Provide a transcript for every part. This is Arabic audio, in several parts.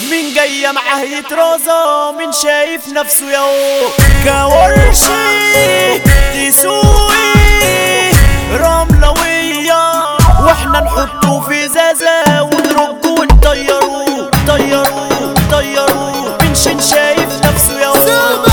مين جاية معاه يترازى، مين شايف نفسه ياهو كورشي تسوقي رملوية، واحنا نحطه في زازة ونرجه ونطيروه طيروه طيروه. مين شايف نفسه ياهو.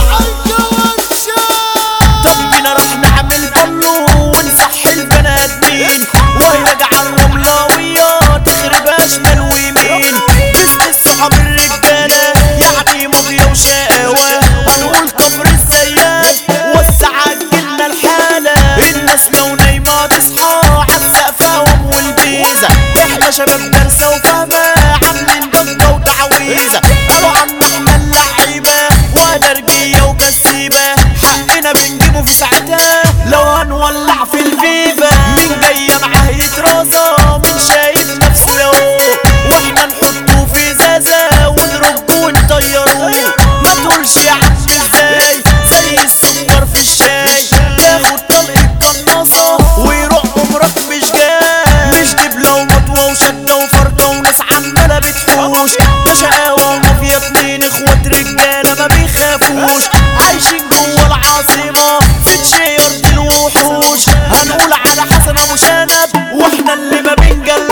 طب بينا راح نعمل بلو ونصحي البني ادمين، وهي على الرملوية تخربها شمال ويمين. باسم الصحاب الرجالة يعني مضية وشقاوة، هنقول كفر الزيات وسع عجلنا الحالة. الناس لو نايمة تصحى عالسقفهم والبيزة، احنا شباب دارسة وفاهمة عاملين ضجة وتعويذة. قالوا عم احنا اللعيبة ونرجية وكسيبة، حقنا بنجيبه في ساعتها لو هنولع في الفيفا. مين جاية معاه يترازى، مين شايف نفسه ياهو، واحنا نحطه في زازة ونرجه ونطيروه. ما تقولش يا عم ازاي زي السكر في الشاي، ياخد طلقة قناصة ويروح عمرك مش جاي. مش دبلة ومطوة وشدة وفرقة وناس عمالة بتحوش، ده شقاوة ومافيا اتنين اخوات رجالة ما بيخافوش، عايشين جوا العاصمة في تشيرت الوحوش. هنقول على حسن ابو شنب واحنا اللي ما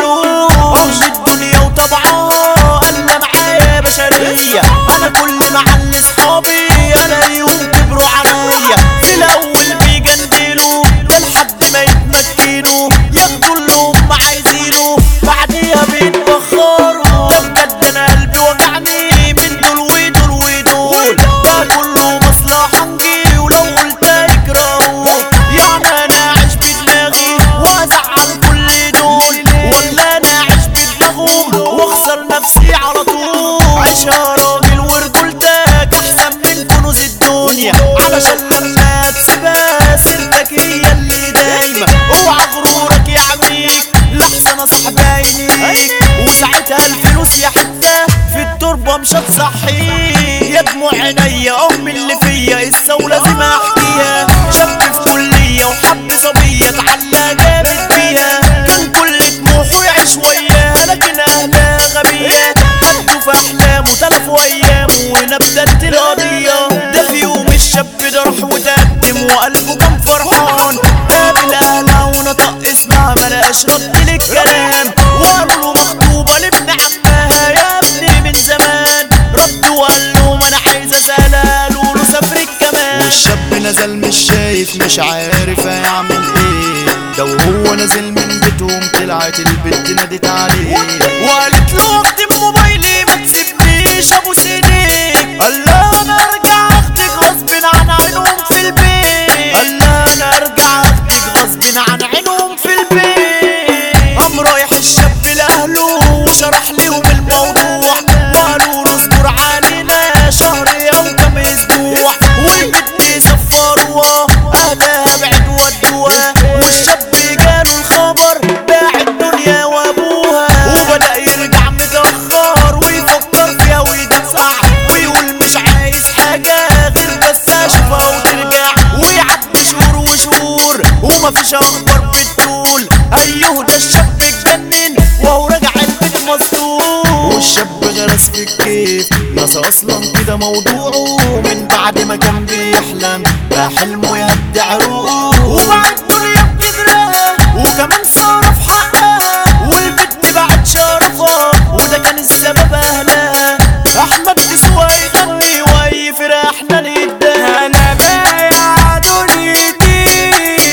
بنجلوش. الدنيا وطبعها قالنا معايا بشرية، انا كل محل صحابي الاقيهم كبروا عليا. في الاول بيجندلوا ده لحد ما يتمكنوا ياخدوا اللي هم عايزينه، بعديها بيتبخروا. ده بجد انا قلبي وجعني من دول ودول ودول، ده كله مصلحة نجي ولو قلت يكرهوا. يعني انا اعيش بدماغي وازعل كل دول، ولا انا اعيش بدماغهم واخسر نفسي على طول. عيشها راجل ورجولتك احسن من كنوز الدنيا، علشان لما تسيبها سيرتك هي اللي دايما. اوعى غرورك يعميك لحسن اصحاب عينيك، وساعتها الفلوس يا حتة في التربة مش هتصحيك. يا دموع عينيا امي اللي فيا قصة لازم احكيها. شاب في كلية وحب صبية اتعلى جامد بيها، كان كل طموحه يعيش وياها لكن اهلها غبية. خدوا في احلامه تلفوا ايامه وهنا بدت القضية. ده في يوم الشاب ده راح وتقدم وقلبه كان فرحان، قابل اهلها ونطق اسمها ملقاش رد للكلام، وقالوا له مخطوبة لابن عمها يا ابني من زمان. رد وقال لهم انا عايز اسالها، قالوا له سافرك كمان. والشاب نزل مش شايف مش عارف هيعمل ايه، ده وهو نازل من بيتهم طلعت البت نادت عليه وقالت له اختم موبايلي ما تسيبنيش ابوس ايديك. قال لها انا ارجع اخدك غصب عن عينهم في البيت، قال لها انا ارجع اخدك غصب عن عينهم في البيت. قام رايح الشاب لاهله وشرح لهم الموضوع، وقالوا له اصبر علينا شهر او كام اسبوع. والبت سفروها اهلها بعد ودوها، والشاب جاله الخبر باع الدنيا وابوها. وبدأ يرجع متأخر ويفكر فيها ويدفع، ويقول مش عايز حاجة غير بس اشوفها وترجع. ويعدي شهور وشهور ومفيش اخبار بتقول ايوه ده الشاب اتجنن وهو راجع البيت مصدوم. والشاب غرس في الكيف نسى اصلا كده موضوعه، من بعد ما كان بيحلم بقى حلمه يهدي عروقه. وبعد الدنيا بتدرها وكمان صرف حقها، والبت بعد شرفها وده كان السبب اهلها. احمد تسوى يغني واي فرقة احنا نهداها. انا بايع دنيتي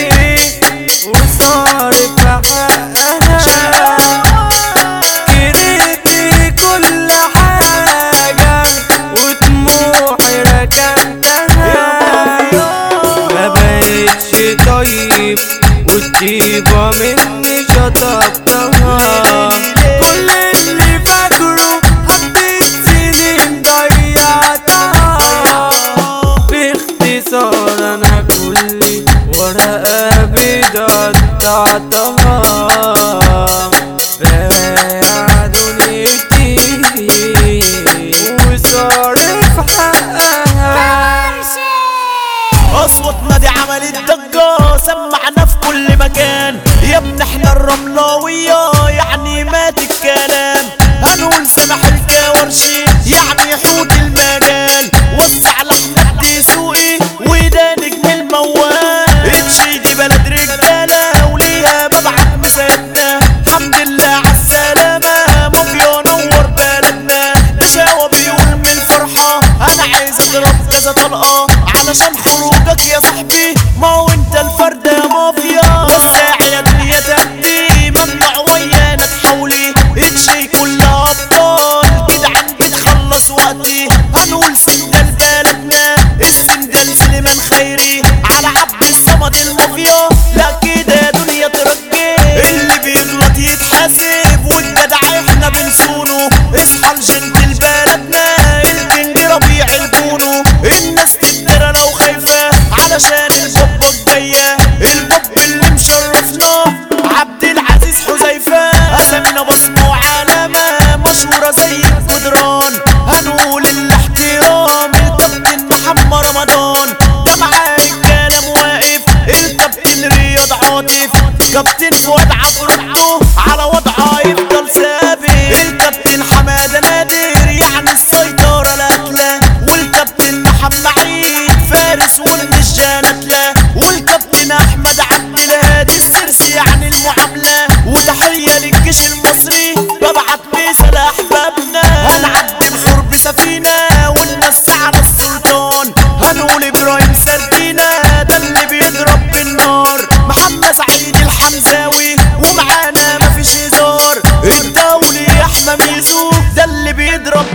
وصارف حقها، كرهت كل حاجة وطموحي ركنتها. ما بقتش طيب والطيبة مني شطبتها، كل اللي فاكره حبيت سنين ضيعتها. باختصار انا كل ورقة بقطعتها، بايع دنيتي وصارف حقها. اصواتنا دي عملت ضجة سمعنا في كل مكان، يا ابن احنا الرملاوية يعني مات الكلام. هنقول سمح الكاورشي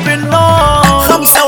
بالنار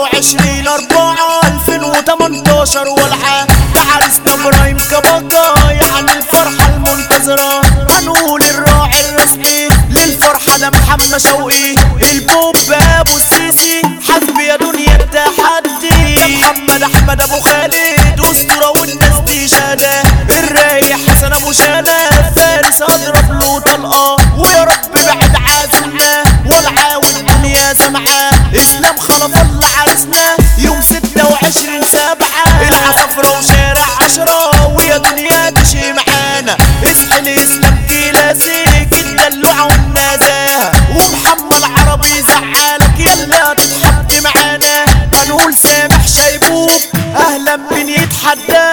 25/4/2018 والعا عرسنا ابراهيم كبكا يعني الفرحة المنتظرة هنقول الراعي الرسمي للفرحة ده محمد شوقي البوب ابو السيسي حبي يا دنيا التحدي يا محمد احمد ابو خالد اسطورة والناس دي شهادة الرايق حسن ابو شانا فارس اضرب له طلقة ويا رب بعد عازمنا والعا والدنيا سمعة اسلام خلف الله عرسنا يوم 26/7 العصفرة وشارع 10 ويا دنيا تشي معانا اسحل اسلام كلاسيك الدلوعة والنزاهة ومحمد عربي زعلك يلا تتحدي معانا هنقول سامح شيبوب اهلا بين يتحدى